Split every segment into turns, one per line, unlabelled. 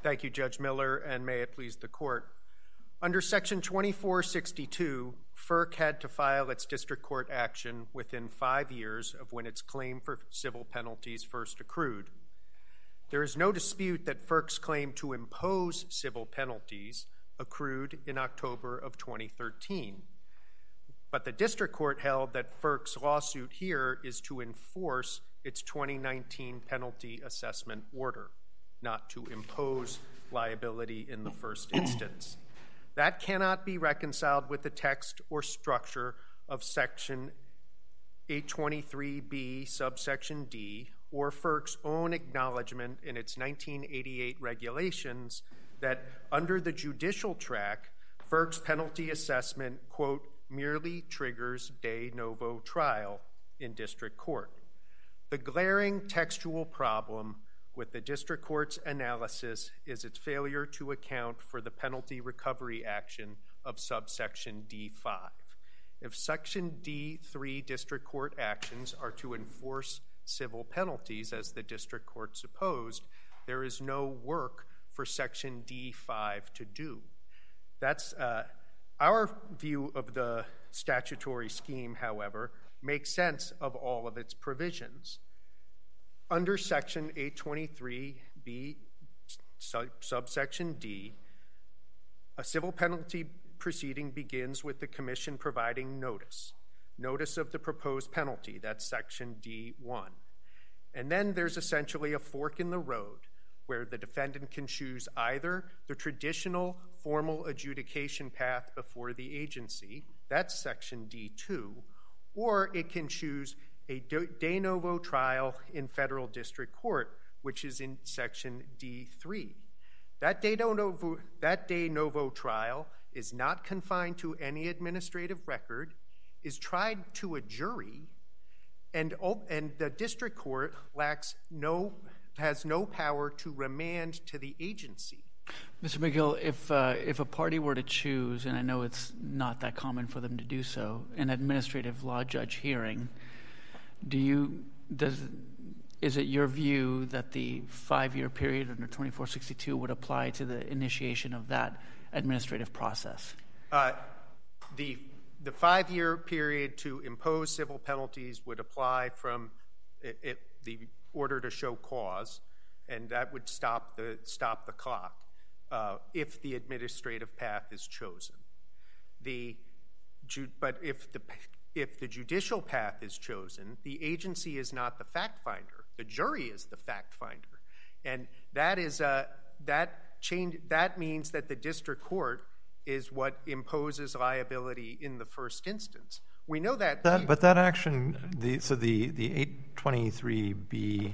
Thank you, Judge Miller, and may it please the Court. Under Section 2462, FERC had to file its district court action within 5 years of when its claim for civil penalties first accrued. There is no dispute that FERC's claim to impose civil penalties accrued in October of 2013. But the district court held that FERC's lawsuit here is to enforce its 2019 penalty assessment order, not to impose liability in the first instance. That cannot be reconciled with the text or structure of Section 823B, subsection D, or FERC's own acknowledgement in its 1988 regulations that under the judicial track, FERC's penalty assessment, quote, merely triggers de novo trial in district court. The glaring textual problem with the district court's analysis is its failure to account for the penalty recovery action of subsection D5. If Section D3 district court actions are to enforce civil penalties, as the district court supposed, there is no work for Section D5 to do. That's our view of the statutory scheme, however, makes sense of all of its provisions. Under Section 823B, subsection D, a civil penalty proceeding begins with the Commission providing notice of the proposed penalty. That's Section D1. And then there's essentially a fork in the road where the defendant can choose either the traditional formal adjudication path before the agency, that's Section D2, or it can choose a de novo trial in federal district court, which is in Section D3. That de novo trial is not confined to any administrative record, is tried to a jury, and the district court has no power to remand to the agency.
Mr. McGill, if a party were to choose, and I know it's not that common for them to do so, an administrative law judge hearing, is it your view that the 5-year period under 2462 would apply to the initiation of that administrative process?
The 5-year period to impose civil penalties would apply from the order to show cause, and that would stop the clock if the administrative path is chosen. But if the judicial path is chosen, the agency is not the fact finder. The jury is the fact finder, and that means that the district court is what imposes liability in the first instance. We know that.
But that action, the 823B,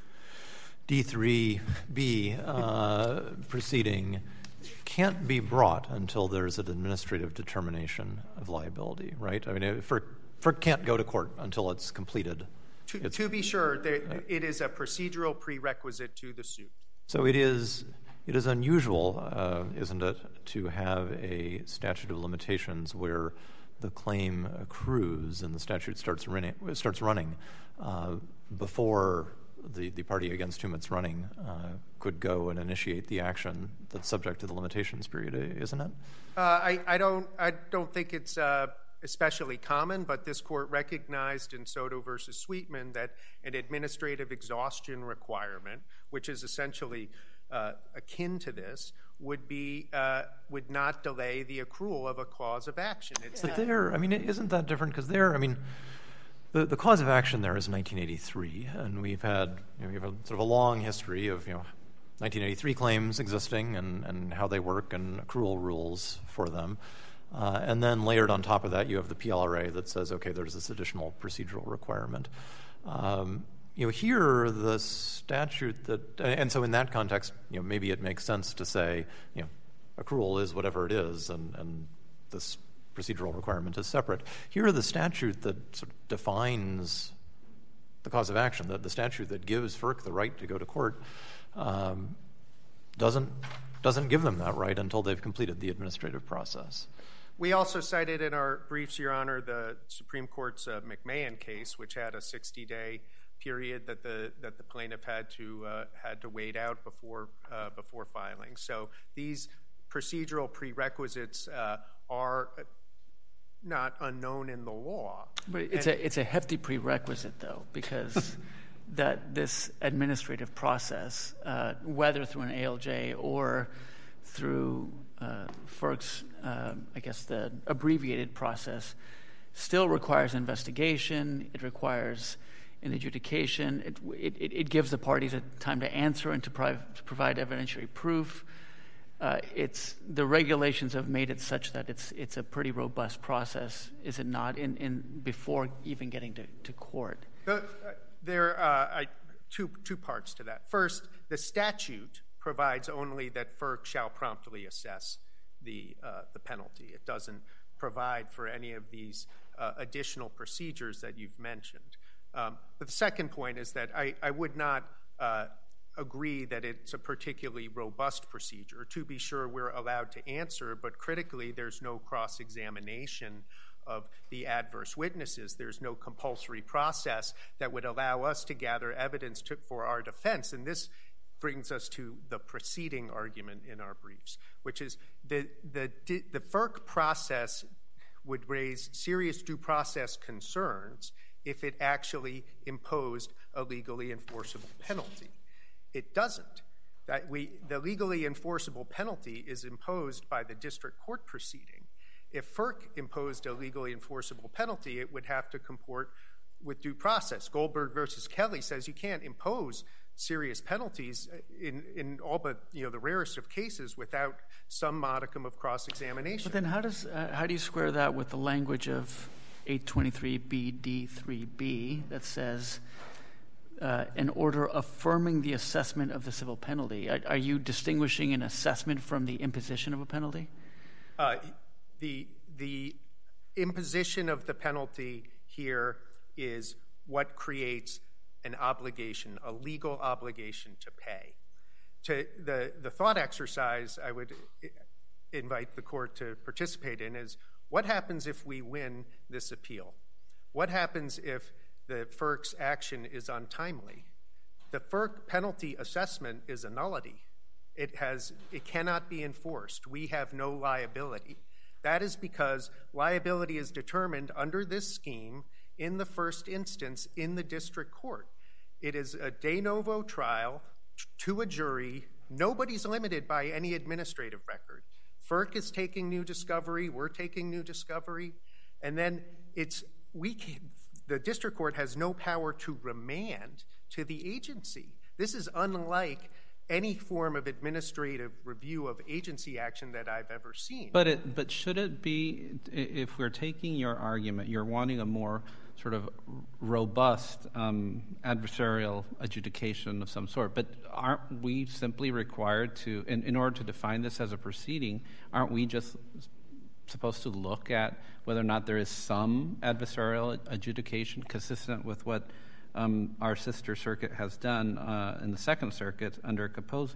D3B proceeding can't be brought until there's an administrative determination of liability, right? I mean, FERC can't go to court until it's completed.
To be sure, it is a procedural prerequisite to the suit.
So it is unusual, isn't it, to have a statute of limitations where the claim accrues and the statute starts running before the party against whom it's running could go and initiate the action that's subject to the limitations period, isn't it?
I don't think it's especially common, but this court recognized in Soto versus Sweetman that an administrative exhaustion requirement, which is essentially akin to this, would not delay the accrual of a cause of action.
Isn't that different? Because the cause of action there is 1983, and we have a sort of a long history of 1983 claims existing and how they work and accrual rules for them. And then layered on top of that, you have the PLRA that says, okay, there's this additional procedural requirement. Here, the statute and so in that context, maybe it makes sense to say, accrual is whatever it is, and this procedural requirement is separate. Here, the statute that sort of defines the cause of action, the statute that gives FERC the right to go to court, doesn't give them that right until they've completed the administrative process.
We also cited in our briefs, Your Honor, the Supreme Court's McMahon case, which had a 60-day period that the plaintiff had to wait out before filing. So these procedural prerequisites are not unknown in the law.
But it's a hefty prerequisite, though, because that this administrative process, whether through an ALJ or through FERC's, I guess, the abbreviated process, still requires investigation. It requires an adjudication. It gives the parties a time to answer and to provide evidentiary proof. The regulations have made it such that it's a pretty robust process, is it not? In before even getting to court.
There are two parts to that. First, the statute provides only that FERC shall promptly assess the penalty. It doesn't provide for any of these additional procedures that you've mentioned. But the second point is that I would not agree that it's a particularly robust procedure. To be sure, we're allowed to answer, but critically, there's no cross-examination of the adverse witnesses. There's no compulsory process that would allow us to gather evidence for our defense. And this brings us to the preceding argument in our briefs, which is the FERC process would raise serious due process concerns if it actually imposed a legally enforceable penalty. It doesn't. The legally enforceable penalty is imposed by the district court proceeding. If FERC imposed a legally enforceable penalty, it would have to comport with due process. Goldberg versus Kelly says you can't impose serious penalties in all but the rarest of cases without some modicum of cross-examination.
But then how do you square that with the language of 823BD3B that says an order affirming the assessment of the civil penalty? Are you distinguishing an assessment from the imposition of a penalty?
The imposition of the penalty here is what creates an obligation, a legal obligation to pay. The thought exercise I would invite the court to participate in is, what happens if we win this appeal? What happens if the FERC's action is untimely? The FERC penalty assessment is a nullity. It cannot be enforced. We have no liability. That is because liability is determined under this scheme in the first instance in the district court. It is a de novo trial to a jury. Nobody's limited by any administrative record. FERC is taking new discovery. We're taking new discovery. And then the district court has no power to remand to the agency. This is unlike any form of administrative review of agency action that I've ever seen.
But should it be, if we're taking your argument, you're wanting a more sort of robust adversarial adjudication of some sort, but aren't we simply required to, in order to define this as a proceeding, aren't we just supposed to look at whether or not there is some adversarial adjudication consistent with what our sister circuit has done in the Second Circuit under Capozzi?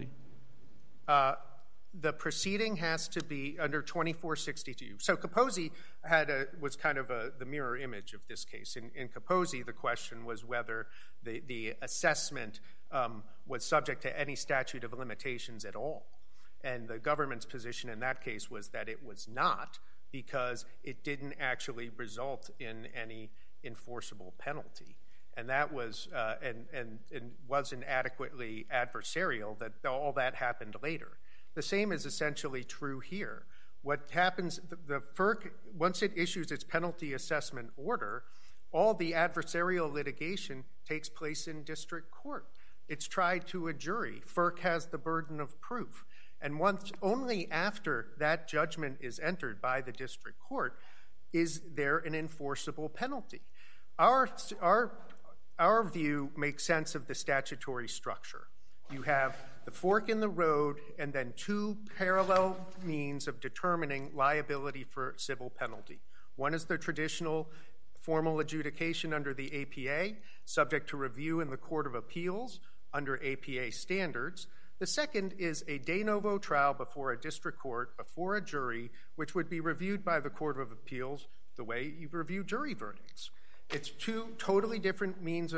The proceeding has to be under 2462. So Capozzi was kind of the mirror image of this case. In Capozzi, the question was whether the assessment was subject to any statute of limitations at all. And the government's position in that case was that it was not, because it didn't actually result in any enforceable penalty. And that was and wasn't adequately adversarial, that all that happened later. The same is essentially true here. What happens, the FERC, once it issues its penalty assessment order, all the adversarial litigation takes place in district court. It's tried to a jury. FERC has the burden of proof. And only after that judgment is entered by the district court is there an enforceable penalty. Our view makes sense of the statutory structure. You have the fork in the road and then two parallel means of determining liability for civil penalty. One is the traditional formal adjudication under the APA, subject to review in the Court of Appeals under APA standards. The second is a de novo trial before a district court, before a jury, which would be reviewed by the Court of Appeals the way you review jury verdicts. It's two totally different means of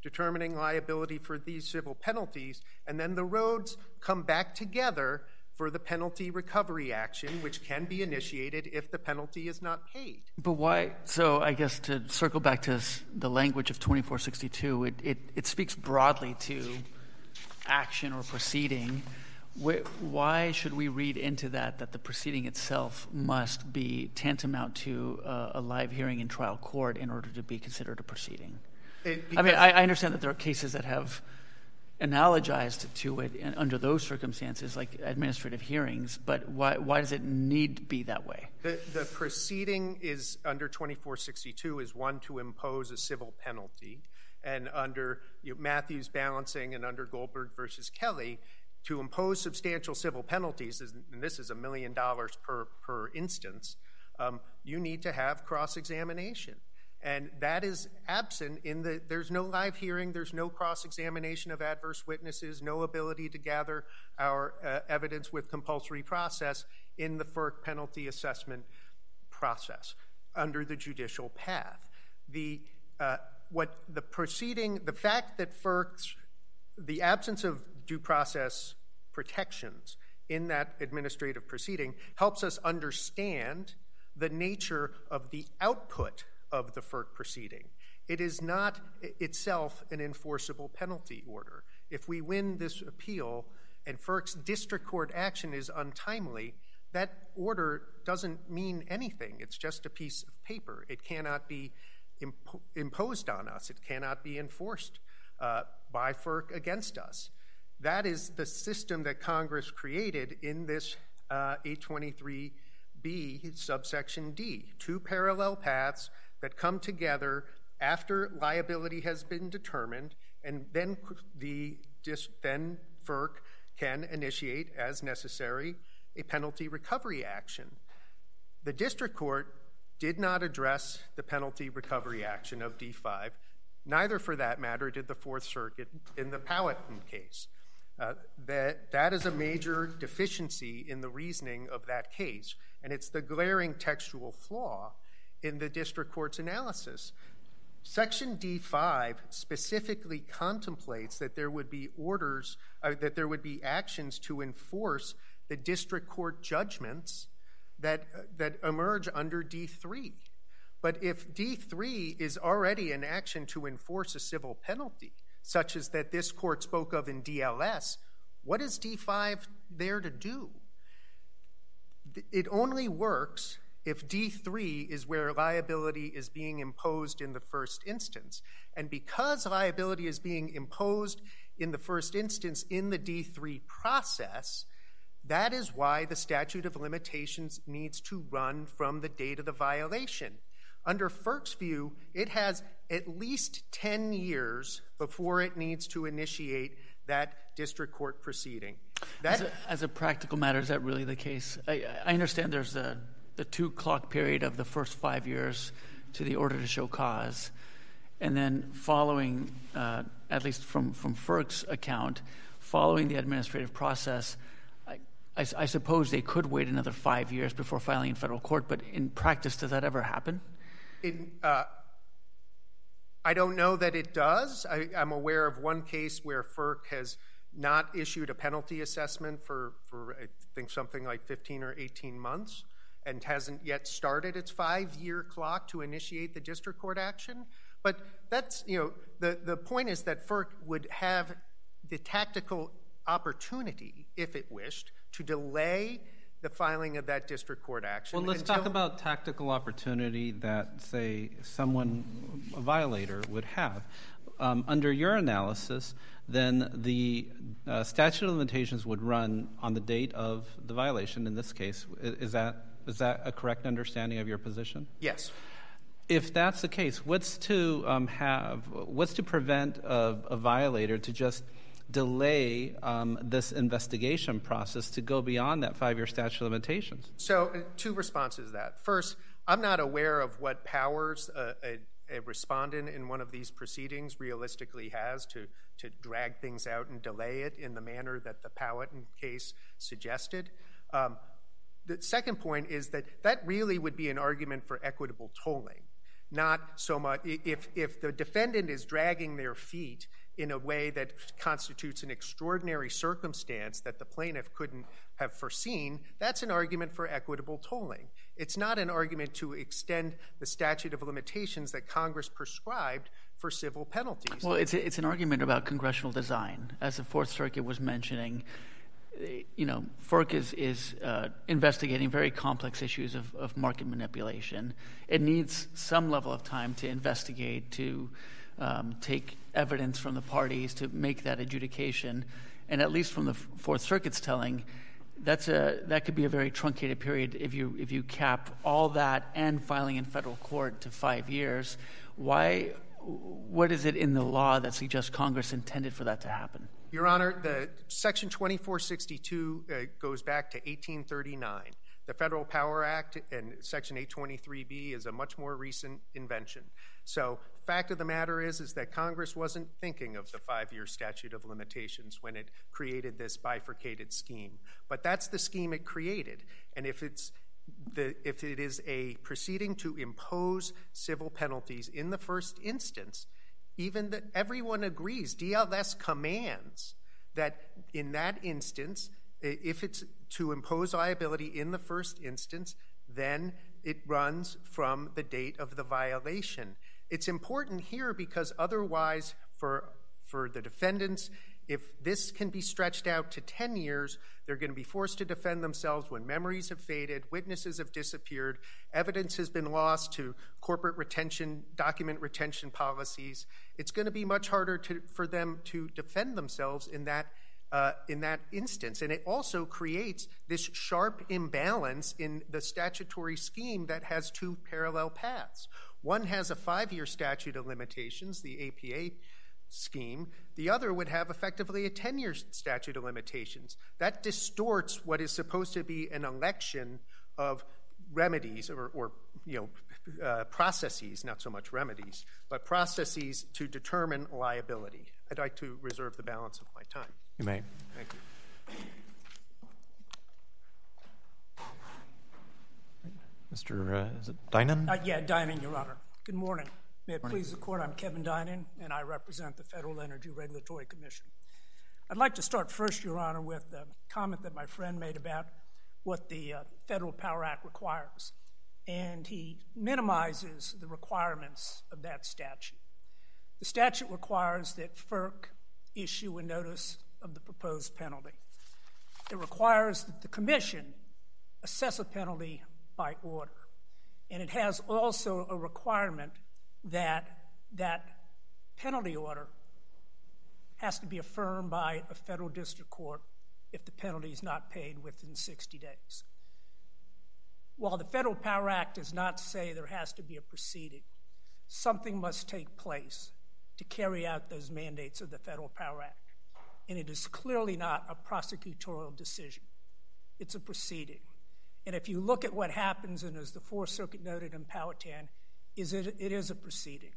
determining liability for these civil penalties, and then the roads come back together for the penalty recovery action, which can be initiated if the penalty is not paid.
But why? So I guess to circle back to the language of 2462, it speaks broadly to action or proceeding. Why should we read into that the proceeding itself must be tantamount to a live hearing in trial court in order to be considered a proceeding? I understand that there are cases that have analogized to it under those circumstances, like administrative hearings, but why does it need to be that way?
The proceeding is under 2462 is one to impose a civil penalty, and under Matthews balancing and under Goldberg versus Kelly, to impose substantial civil penalties, and this is $1 million per instance, you need to have cross-examination. And that is absent there's no live hearing, there's no cross-examination of adverse witnesses, no ability to gather our evidence with compulsory process in the FERC penalty assessment process under the judicial path. The fact that the absence of due process protections in that administrative proceeding helps us understand the nature of the output of the FERC proceeding. It is not itself an enforceable penalty order. If we win this appeal and FERC's district court action is untimely, that order doesn't mean anything. It's just a piece of paper. It cannot be imposed on us. It cannot be enforced by FERC against us. That is the system that Congress created in this 823B subsection D, two parallel paths that come together after liability has been determined, and then FERC can initiate, as necessary, a penalty recovery action. The district court did not address the penalty recovery action of D5. Neither, for that matter, did the Fourth Circuit in the Powhatan case. That is a major deficiency in the reasoning of that case, and it's the glaring textual flaw in the district court's analysis. Section D5 specifically contemplates that there would be actions to enforce the district court judgments that emerge under D3. But if D3 is already an action to enforce a civil penalty, such as that this court spoke of in DLS, what is D5 there to do? It only works if D3 is where liability is being imposed in the first instance. And because liability is being imposed in the first instance in the D3 process, that is why the statute of limitations needs to run from the date of the violation. Under FERC's view, it has at least 10 years before it needs to initiate that district court proceeding.
As a practical matter, is that really the case? I understand there's the 2-clock period of the first 5 years to the order to show cause, and then following, at least from FERC's account, following the administrative process, I suppose they could wait another 5 years before filing in federal court, but in practice, does that ever happen?
I don't know that it does. I'm aware of one case where FERC has not issued a penalty assessment for I think something like 15 or 18 months and hasn't yet started its 5-year clock to initiate the district court action. But that's, the point is that FERC would have the tactical opportunity, if it wished, to delay the filing of that district court action.
Well, let's talk about tactical opportunity that, say, a violator would have. Under your analysis, then the statute of limitations would run on the date of the violation in this case. Is that a correct understanding of your position?
Yes.
If that's the case, what's to prevent a violator to just delay this investigation process to go beyond that 5-year statute of limitations?
So 2 responses to that. First, I'm not aware of what powers a respondent in one of these proceedings realistically has to drag things out and delay it in the manner that the Powhatan case suggested. The second point is that really would be an argument for equitable tolling. not so much if the defendant is dragging their feet in a way that constitutes an extraordinary circumstance that the plaintiff couldn't have foreseen, that's an argument for equitable tolling. It's not an argument to extend the statute of limitations that Congress prescribed for civil penalties.
Well, it's an argument about congressional design. As the Fourth Circuit was mentioning, FERC is investigating very complex issues of market manipulation. It needs some level of time to investigate, to take evidence from the parties to make that adjudication. And at least from the Fourth Circuit's telling, that could be a very truncated period if you cap all that and filing in federal court to 5 years. What is it in the law that suggests Congress intended for that to happen?
Your Honor, the Section 2462 goes back to 1839. The Federal Power Act and Section 823B is a much more recent invention. So fact of the matter is that Congress wasn't thinking of the 5-year statute of limitations when it created this bifurcated scheme. But that's the scheme it created. And if it is a proceeding to impose civil penalties in the first instance, everyone agrees, DLS commands that in that instance, if it's to impose liability in the first instance, then it runs from the date of the violation. It's important here because otherwise for the defendants, if this can be stretched out to 10 years, they're going to be forced to defend themselves when memories have faded, witnesses have disappeared, evidence has been lost to corporate retention, document retention policies. It's going to be much harder for them to defend themselves in that instance. And it also creates this sharp imbalance in the statutory scheme that has two parallel paths. One has a 5-year statute of limitations, the APA scheme. The other would have effectively a 10-year statute of limitations. That distorts what is supposed to be an election of remedies or processes, not so much remedies, but processes to determine liability. I'd like to reserve the balance of my time.
You may.
Thank you.
Mr. is it Dinan?
Dinan, Your Honor. Good morning. May it please the Court, I'm Kevin Dinan, and I represent the Federal Energy Regulatory Commission. I'd like to start first, Your Honor, with the comment that my friend made about what the Federal Power Act requires, and he minimizes the requirements of that statute. The statute requires that FERC issue a notice of the proposed penalty. It requires that the Commission assess a penalty by order, and it has also a requirement that that penalty order has to be affirmed by a federal district court if the penalty is not paid within 60 days. While the Federal Power Act does not say there has to be a proceeding, something must take place to carry out those mandates of the Federal Power Act, and it is clearly not a prosecutorial decision. It's a proceeding. And if you look at what happens, and as the Fourth Circuit noted in Powhatan, it is a proceeding.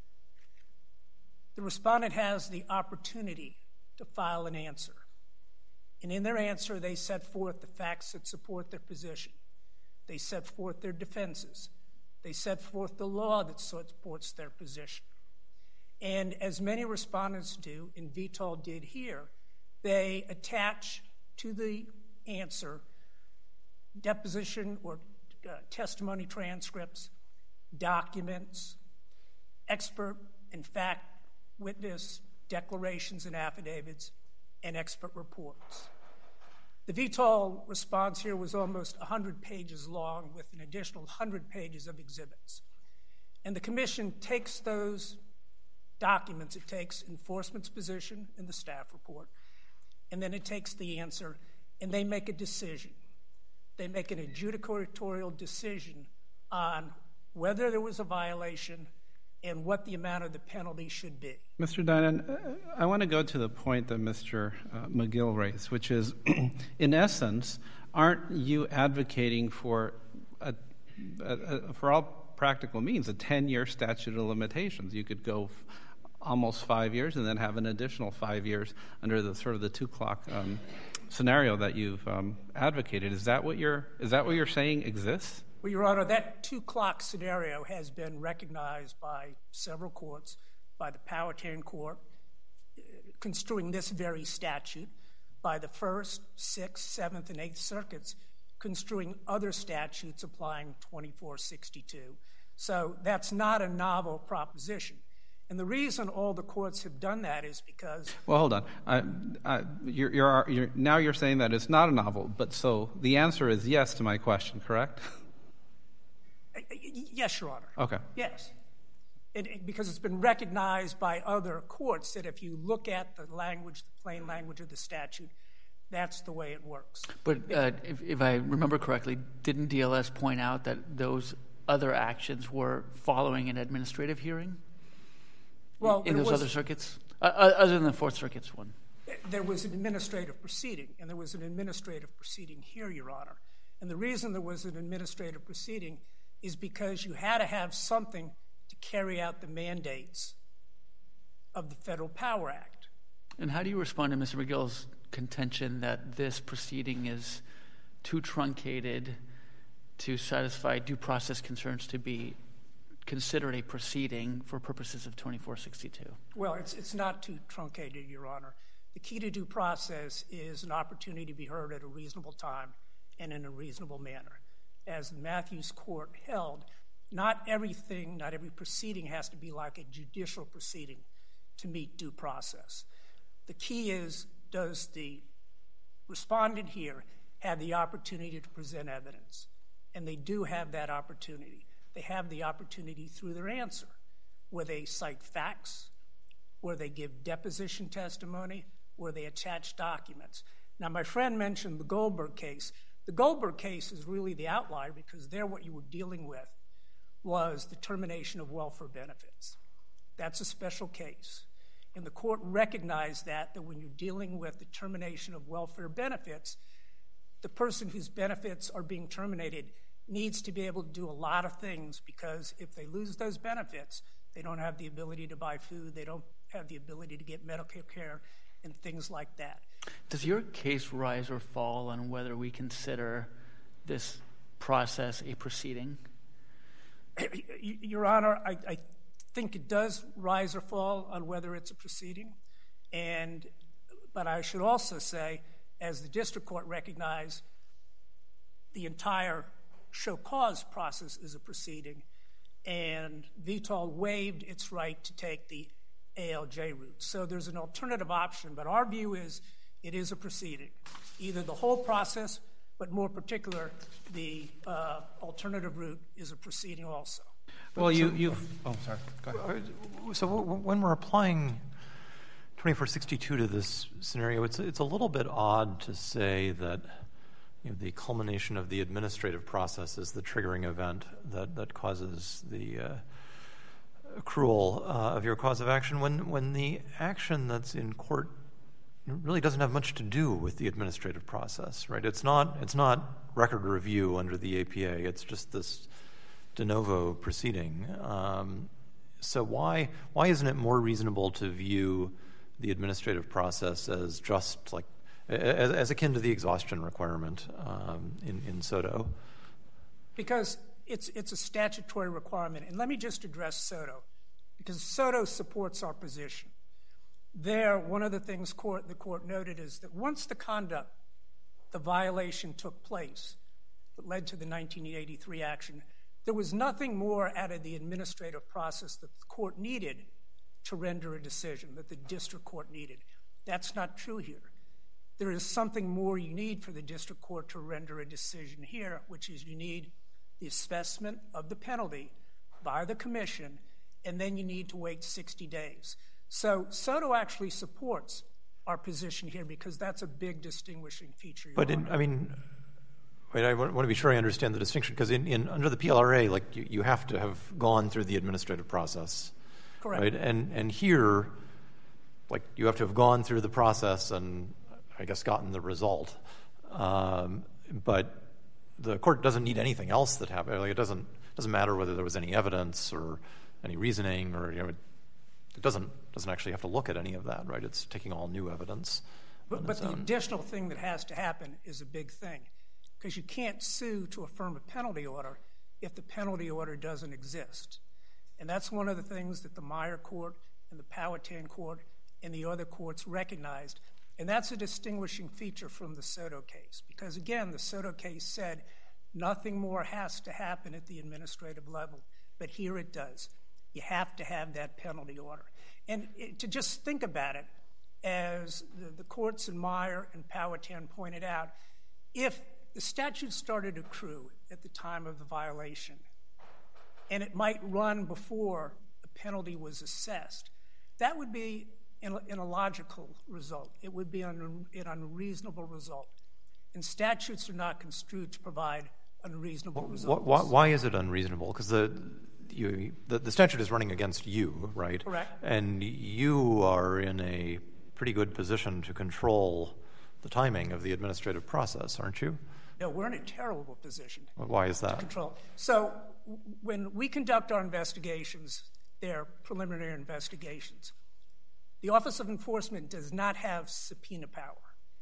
The respondent has the opportunity to file an answer. And in their answer, they set forth the facts that support their position. They set forth their defenses. They set forth the law that supports their position. And as many respondents do, and Vitol did here, they attach to the answer deposition or testimony transcripts, documents, expert and fact witness declarations and affidavits, and expert reports. The Vitol response here was almost 100 pages long with an additional 100 pages of exhibits. And the Commission takes those documents, it takes enforcement's position in the staff report, and then it takes the answer, and they make a decision. They make an adjudicatorial decision on whether there was a violation and what the amount of the penalty should be.
Mr. Dinan, I want to go to the point that Mr. McGill raised, which is, in essence, aren't you advocating for all practical means, a 10-year statute of limitations? You could go almost 5 years and then have an additional 5 years under the sort of the 2-clock scenario that you've advocated. Is that what you're saying exists?
Well, Your Honor, that two-clock scenario has been recognized by several courts, by the Powhatan Court, construing this very statute, by the 1st, 6th, 7th, and 8th Circuits, construing other statutes applying 2462. So that's not a novel proposition. And the reason all the courts have done that is because...
Well, hold on. Now you're saying that it's not a novel, but so the answer is yes to my question, correct?
Yes, Your Honor.
Okay.
Yes. Because it's been recognized by other courts that if you look at the language, the plain language of the statute, that's the way it works.
But if I remember correctly, didn't DLS point out that those other actions were following an administrative hearing?
Well,
in those other circuits? Other than the Fourth Circuit's one.
There was an administrative proceeding, and there was an administrative proceeding here, Your Honor. And the reason there was an administrative proceeding is because you had to have something to carry out the mandates of the Federal Power Act.
And how do you respond to Mr. McGill's contention that this proceeding is too truncated to satisfy due process concerns to be considered a proceeding for purposes of 2462?
Well, it's not too truncated, Your Honor. The key to due process is an opportunity to be heard at a reasonable time and in a reasonable manner. As the Matthews Court held, not every proceeding has to be like a judicial proceeding to meet due process. The key is, does the respondent here have the opportunity to present evidence? And they do have that opportunity. They have the opportunity through their answer, where they cite facts, where they give deposition testimony, where they attach documents. Now, my friend mentioned the Goldberg case. The Goldberg case is really the outlier because there what you were dealing with was the termination of welfare benefits. That's a special case. And the court recognized that when you're dealing with the termination of welfare benefits, the person whose benefits are being terminated needs to be able to do a lot of things, because if they lose those benefits, they don't have the ability to buy food, they don't have the ability to get medical care, and things like that.
Does your case rise or fall on whether we consider this process a proceeding?
Your Honor, I think it does rise or fall on whether it's a proceeding. But I should also say, as the district court recognized, the entire show cause process is a proceeding, and VTOL waived its right to take the ALJ route. So there's an alternative option, but our view is it is a proceeding. Either the whole process, but more particular, the alternative route is a proceeding also.
Well, you've... Oh, sorry. Go ahead.
So when we're applying 2462 to this scenario, it's a little bit odd to say that the culmination of the administrative process is the triggering event that causes the accrual of your cause of action when the action that's in court really doesn't have much to do with the administrative process, right? It's not record review under the APA. It's just this de novo proceeding. So why isn't it more reasonable to view the administrative process as just like as akin to the exhaustion requirement in SOTO?
Because it's a statutory requirement. And let me just address SOTO, because SOTO supports our position. There, one of the things the court noted is that once the violation took place that led to the 1983 action, there was nothing more out of the administrative process that the court needed to render a decision, that the district court needed. That's not true here. There is something more you need for the district court to render a decision here, which is you need the assessment of the penalty by the commission, and then you need to wait 60 days. So SOTO actually supports our position here because that's a big distinguishing feature.
But I want to be sure I understand the distinction, because under the PLRA, you have to have gone through the administrative process.
Correct.
Right? And here, you have to have gone through the process and I guess gotten the result. But the court doesn't need anything else that happened. It doesn't matter whether there was any evidence or any reasoning, or it doesn't actually have to look at any of that, right? It's taking all new evidence.
But the additional thing that has to happen is a big thing, because you can't sue to affirm a penalty order if the penalty order doesn't exist. And that's one of the things that the Meyer Court and the Powhatan Court and the other courts recognized. And that's a distinguishing feature from the Soto case, because, again, the Soto case said nothing more has to happen at the administrative level, but here it does. You have to have that penalty order. And to just think about it, as the courts in Meyer and Powhatan pointed out, if the statute started to accrue at the time of the violation, and it might run before the penalty was assessed, that would be an illogical result. It would be an unreasonable result. And statutes are not construed to provide unreasonable results.
Why is it unreasonable? Because the statute is running against you, right?
Correct.
And you are in a pretty good position to control the timing of the administrative process, aren't you?
No, we're in a terrible position.
Why is that?
To control. So when we conduct our investigations, they're preliminary investigations. The Office of Enforcement does not have subpoena power.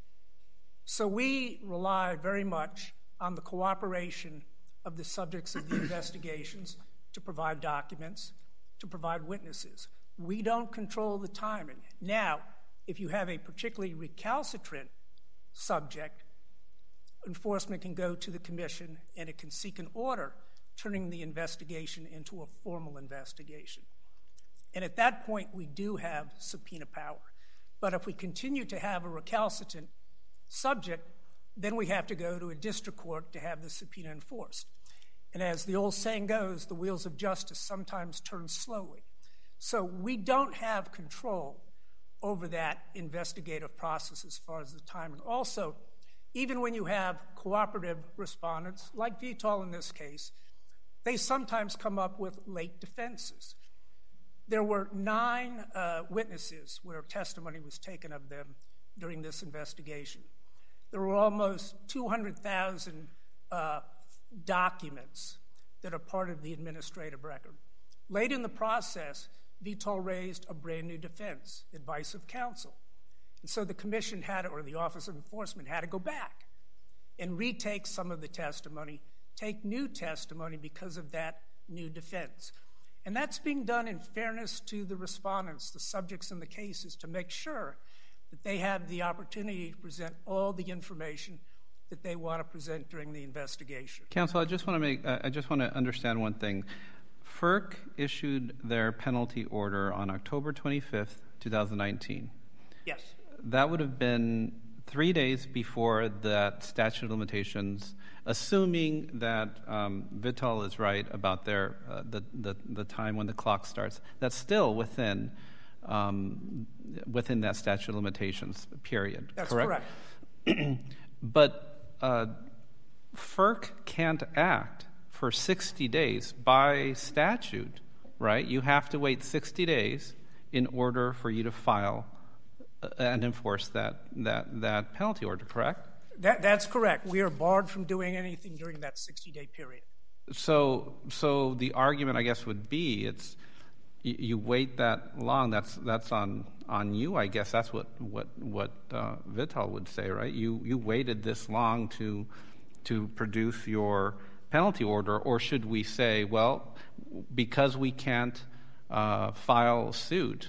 So we rely very much on the cooperation of the subjects of the investigations to provide documents, to provide witnesses. We don't control the timing. Now, if you have a particularly recalcitrant subject, enforcement can go to the commission and it can seek an order turning the investigation into a formal investigation. And at that point, we do have subpoena power. But if we continue to have a recalcitrant subject, then we have to go to a district court to have the subpoena enforced. And as the old saying goes, the wheels of justice sometimes turn slowly. So we don't have control over that investigative process as far as the timing. Also, even when you have cooperative respondents, like Vital in this case, they sometimes come up with late defenses. There were 9 witnesses where testimony was taken of them during this investigation. There were almost 200,000 documents that are part of the administrative record. Late in the process, Vital raised a brand new defense, advice of counsel. And so the commission had, or the Office of Enforcement had to go back and retake some of the testimony, take new testimony because of that new defense. And that's being done in fairness to the respondents, the subjects in the cases, to make sure that they have the opportunity to present all the information that they want to present during the investigation.
Counsel, I just want to understand one thing. FERC issued their penalty order on October 25th, 2019.
Yes.
That would have been 3 days before that statute of limitations, assuming that Vital is right about their the time when the clock starts. That's still within that statute of limitations period.
That's
correct. But FERC can't act for 60 days by statute, right? You have to wait 60 days in order for you to file and enforce that penalty order, correct?
That's correct. We are barred from doing anything during that 60-day period. So
the argument, I guess, would be you wait that long. That's on you, I guess. That's what Vital would say, right? You waited this long to produce your penalty order, or should we say, well, because we can't file suit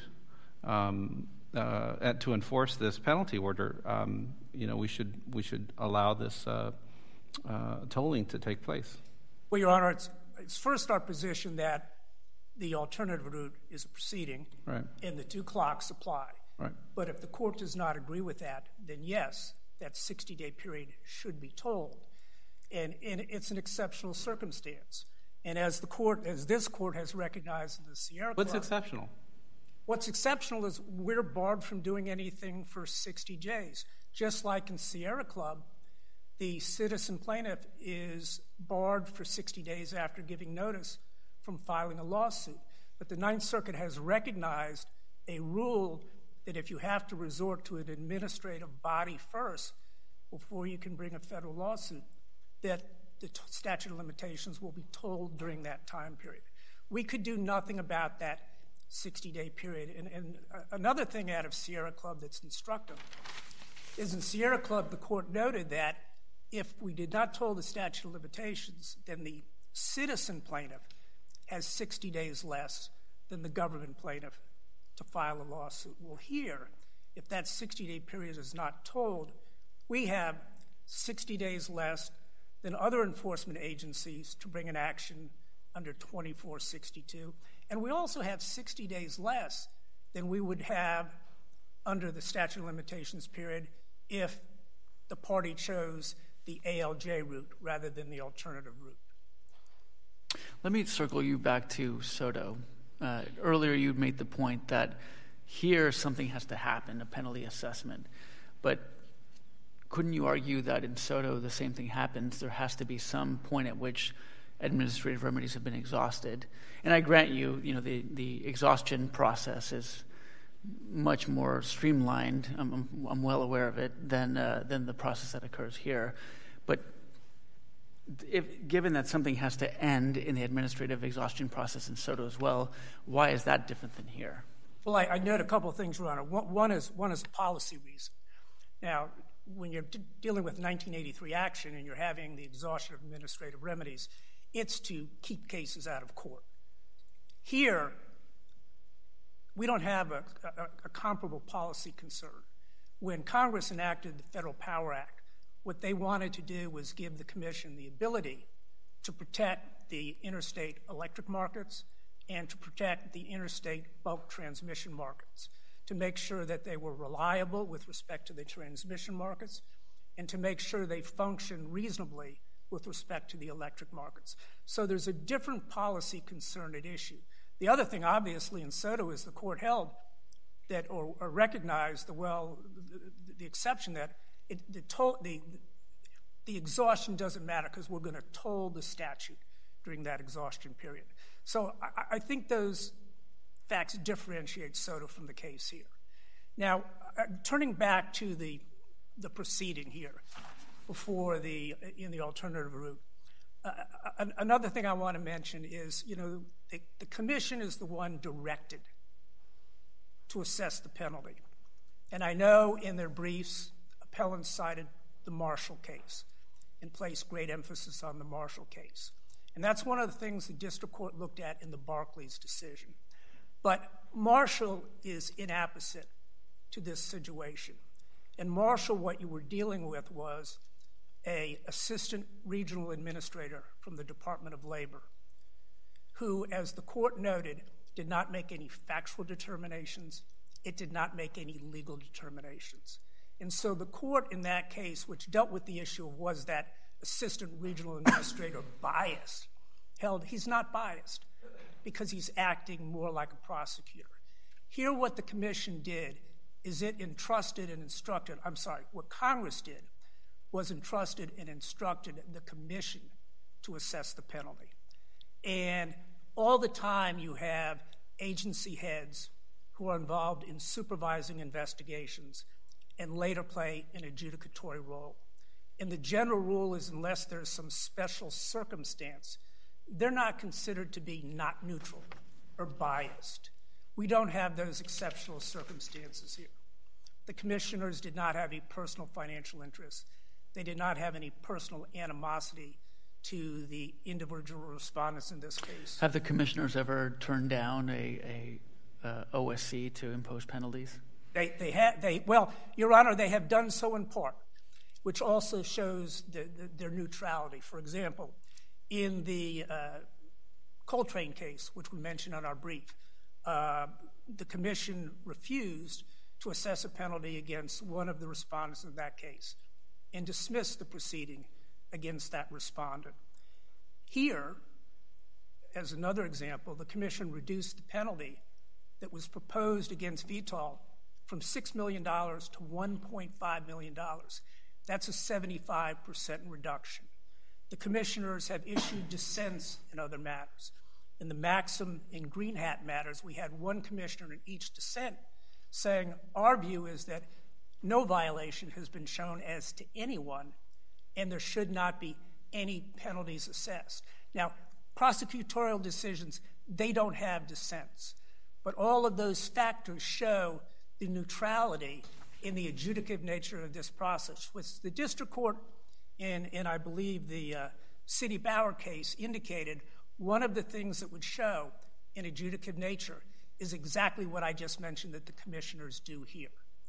to enforce this penalty order, we should allow this tolling to take place?
Well, Your Honor, it's first our position that the alternative route is a proceeding,
right,
and the 2 clocks apply.
Right.
But if the court does not agree with that, then yes, that 60-day period should be tolled. And it's an exceptional circumstance. And as this court has recognized in the Sierra Club.
What's exceptional?
What's exceptional is we're barred from doing anything for 60 days. Just like in Sierra Club, the citizen plaintiff is barred for 60 days after giving notice from filing a lawsuit. But the Ninth Circuit has recognized a rule that if you have to resort to an administrative body first before you can bring a federal lawsuit, that the statute of limitations will be tolled during that time period. We could do nothing about that 60-day period. And another thing out of Sierra Club that's instructive is in Sierra Club, the court noted that if we did not toll the statute of limitations, then the citizen plaintiff has 60 days less than the government plaintiff to file a lawsuit. Well, here, if that 60-day period is not told, we have 60 days less than other enforcement agencies to bring an action under 2462. And we also have 60 days less than we would have under the statute of limitations period if the party chose the ALJ route rather than the alternative route.
Let me circle you back to Soto. Earlier you made the point that here something has to happen, a penalty assessment. But couldn't you argue that in Soto the same thing happens? There has to be some point at which administrative remedies have been exhausted. And I grant you, the exhaustion process is much more streamlined. I'm well aware of it than the process that occurs here. But given that something has to end in the administrative exhaustion process in Soto as well, why is that different than here?
Well, I note a couple of things, Your Honor. One is policy reason. Now, when you're dealing with 1983 action and you're having the exhaustion of administrative remedies, it's to keep cases out of court. Here, we don't have a comparable policy concern. When Congress enacted the Federal Power Act, what they wanted to do was give the Commission the ability to protect the interstate electric markets and to protect the interstate bulk transmission markets, to make sure that they were reliable with respect to the transmission markets and to make sure they function reasonably with respect to the electric markets. So there's a different policy concern at issue. The other thing, obviously, in Soto is the court held that, or recognized the exception that the exhaustion doesn't matter because we're going to toll the statute during that exhaustion period. So I think those facts differentiate Soto from the case here. Now, turning back to the proceeding here before in the alternative route, another thing I want to mention is, the Commission is the one directed to assess the penalty. And I know in their briefs, appellants cited the Marshall case and placed great emphasis on the Marshall case. And that's one of the things the district court looked at in the Barclays decision. But Marshall is inapposite to this situation. In Marshall, what you were dealing with was an assistant regional administrator from the Department of Labor who, as the court noted, did not make any factual determinations. It did not make any legal determinations. And so the court in that case, which dealt with the issue of was that assistant regional administrator biased, held he's not biased because he's acting more like a prosecutor. Here what the Commission did is it entrusted and instructed, what Congress did was entrusted and instructed the Commission to assess the penalty. And all the time you have agency heads who are involved in supervising investigations and later play an adjudicatory role. And the general rule is unless there's some special circumstance, they're not considered to be not neutral or biased. We don't have those exceptional circumstances here. The commissioners did not have a personal financial interest. They did not have any personal animosity to the individual respondents in this case.
Have the commissioners ever turned down a OSC to impose penalties?
Well, Your Honor, they have done so in part, which also shows their neutrality. For example, in the Coltrane case, which we mentioned on our brief, the Commission refused to assess a penalty against one of the respondents in that case and dismissed the proceeding against that respondent. Here, as another example, the Commission reduced the penalty that was proposed against Vitol from $6 million to $1.5 million. That's a 75% reduction. The commissioners have issued dissents in other matters. In the Maxim and Green Hat matters, we had one commissioner in each dissent saying, our view is that no violation has been shown as to anyone, and there should not be any penalties assessed. Now, prosecutorial decisions, they don't have dissents. But all of those factors show the neutrality in the adjudicative nature of this process, which the district court and I believe the City Bauer case indicated one of the things that would show an adjudicative nature is exactly what I just mentioned that the commissioners do here.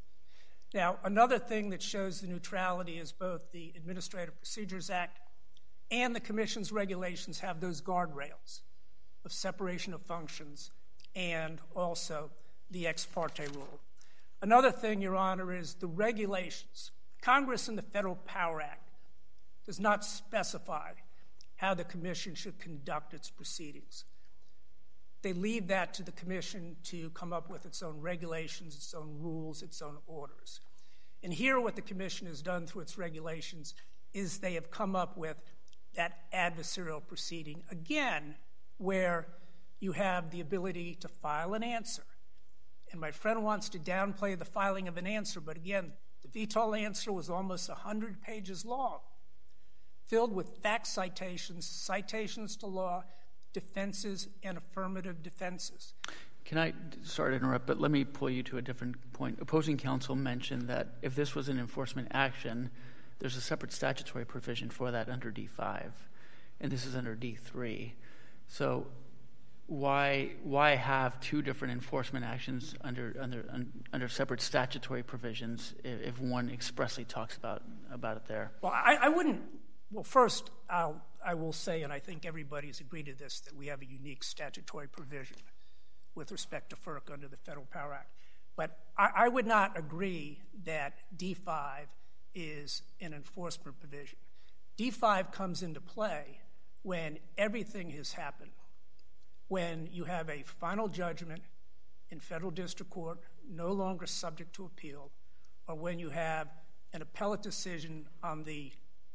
Now, another thing that shows the neutrality is both the Administrative Procedures Act and the Commission's regulations have those guardrails of separation of functions and also the ex parte rule. Another thing, Your Honor, is the regulations. Congress in the Federal Power Act does not specify how the Commission should conduct its proceedings. They leave that to the Commission to come up with its own regulations, its own rules, its own orders. And here what the Commission has done through its regulations is they have come up with that adversarial proceeding, again, where you have the ability to file an answer. And my friend wants to downplay the filing of an answer, but again, the VTOL answer was almost 100 pages long, filled with fact citations, citations to law, defenses, and affirmative defenses.
Can I, sorry to interrupt, but let me pull you to a different point. Opposing counsel mentioned that if this was an enforcement action, there's a separate statutory provision for that under D5, and this is under D3. So why have two different enforcement actions under separate statutory provisions if one expressly talks about it there?
Well, I wouldn't. Well, first, I will say, and I think everybody's agreed to this, that we have a unique statutory provision with respect to FERC under the Federal Power Act. But I would not agree that D5 is an enforcement provision. D5 comes into play when everything has happened, when you have a final judgment in federal district court no longer subject to appeal, or when you have an appellate decision on the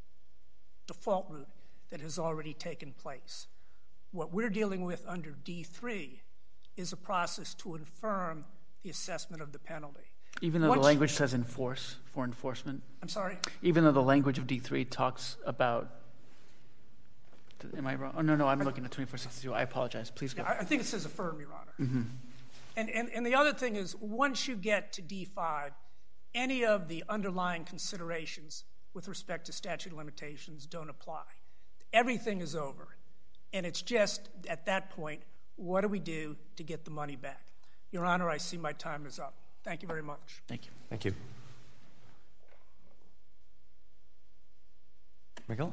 default route that has already taken place. What we're dealing with under D3 is a process to infirm the assessment of the penalty.
Even though the language says enforce for enforcement?
I'm sorry?
Even though the language of D3 talks about, am I wrong? Oh, no, I'm looking at 2462. I apologize. Please go.
I think it says affirm, Your Honor.
Mm-hmm.
And the other thing is, once you get to D5, any of the underlying considerations with respect to statute of limitations don't apply. Everything is over. And it's just, at that point, what do we do to get the money back? Your Honor, I see my time is up. Thank you very much.
Thank you.
Thank you. Miguel?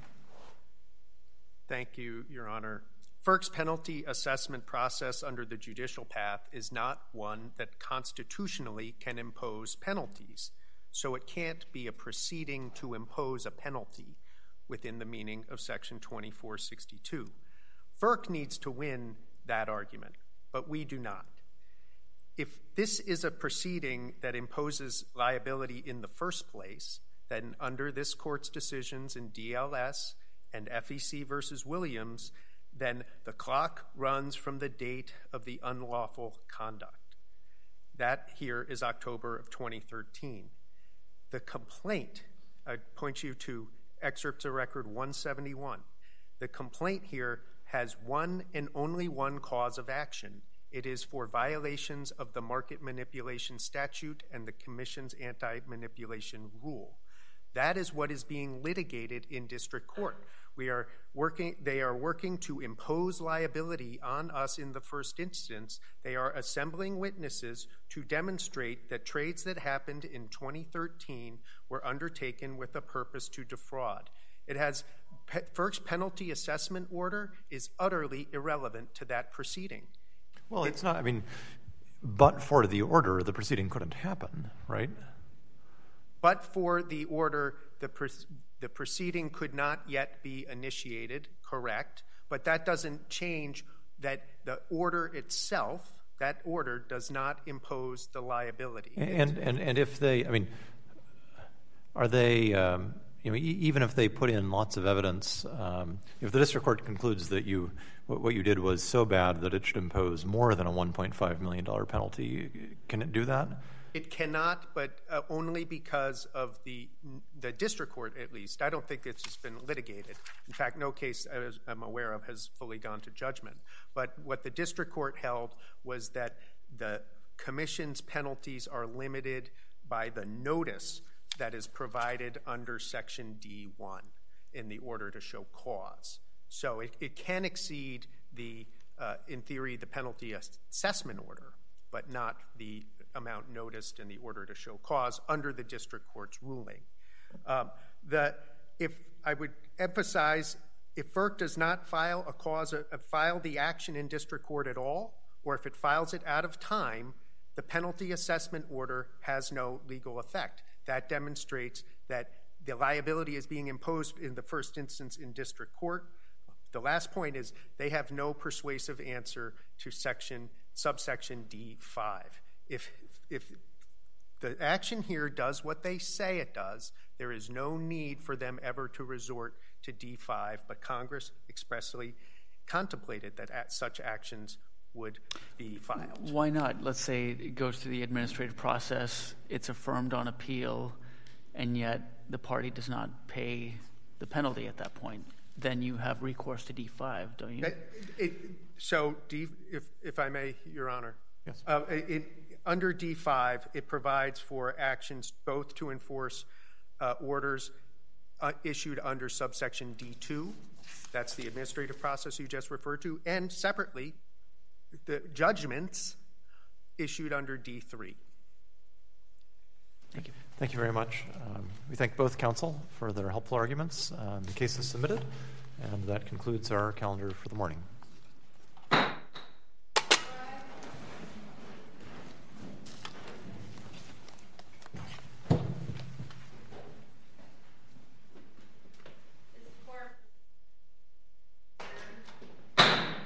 Thank you, Your Honor. FERC's penalty assessment process under the judicial path is not one that constitutionally can impose penalties, so it can't be a proceeding to impose a penalty within the meaning of Section 2462. FERC needs to win that argument, but we do not. If this is a proceeding that imposes liability in the first place, then under this court's decisions in DLS and FEC versus Williams, then the clock runs from the date of the unlawful conduct. That here is October of 2013. The complaint, I point you to excerpts of record 171. The complaint here has one and only one cause of action. It is for violations of the market manipulation statute and the Commission's anti-manipulation rule. That is what is being litigated in district court. They are working to impose liability on us in the first instance. They are assembling witnesses to demonstrate that trades that happened in 2013 were undertaken with a purpose to defraud. FERC's penalty assessment order is utterly irrelevant to that proceeding.
Well, it's not, but for the order, the proceeding couldn't happen, right?
But for the order, the proceeding could not yet be initiated, correct, but that doesn't change that the order itself, that order does not impose the liability.
And if they, are they, even if they put in lots of evidence, if the district court concludes that what you did was so bad that it should impose more than a $1.5 million penalty, can it do that?
It cannot, but only because of the district court, at least. I don't think this has been litigated. In fact, no case as I'm aware of has fully gone to judgment. But what the district court held was that the Commission's penalties are limited by the notice that is provided under Section D1. in the order to show cause. So it can exceed the, in theory, the penalty assessment order, but not the amount noticed in the order to show cause under the district court's ruling. If I would emphasize, if FERC does not file file the action in district court at all, or if it files it out of time, the penalty assessment order has no legal effect. That demonstrates that the liability is being imposed in the first instance in district court. The last point is they have no persuasive answer to subsection D5. If the action here does what they say it does, there is no need for them ever to resort to D5, but Congress expressly contemplated that such actions would be filed.
Why not? Let's say it goes through the administrative process, it's affirmed on appeal, and yet the party does not pay the penalty at that point. Then you have recourse to D5, don't you?
If I may, Your Honor.
Yes.
Under D5, it provides for actions both to enforce orders issued under subsection D2. That's the administrative process you just referred to. And separately, the judgments issued under D3.
Thank you.
Thank you very much. We thank both counsel for their helpful arguments. The case is submitted, and that concludes our calendar for the morning.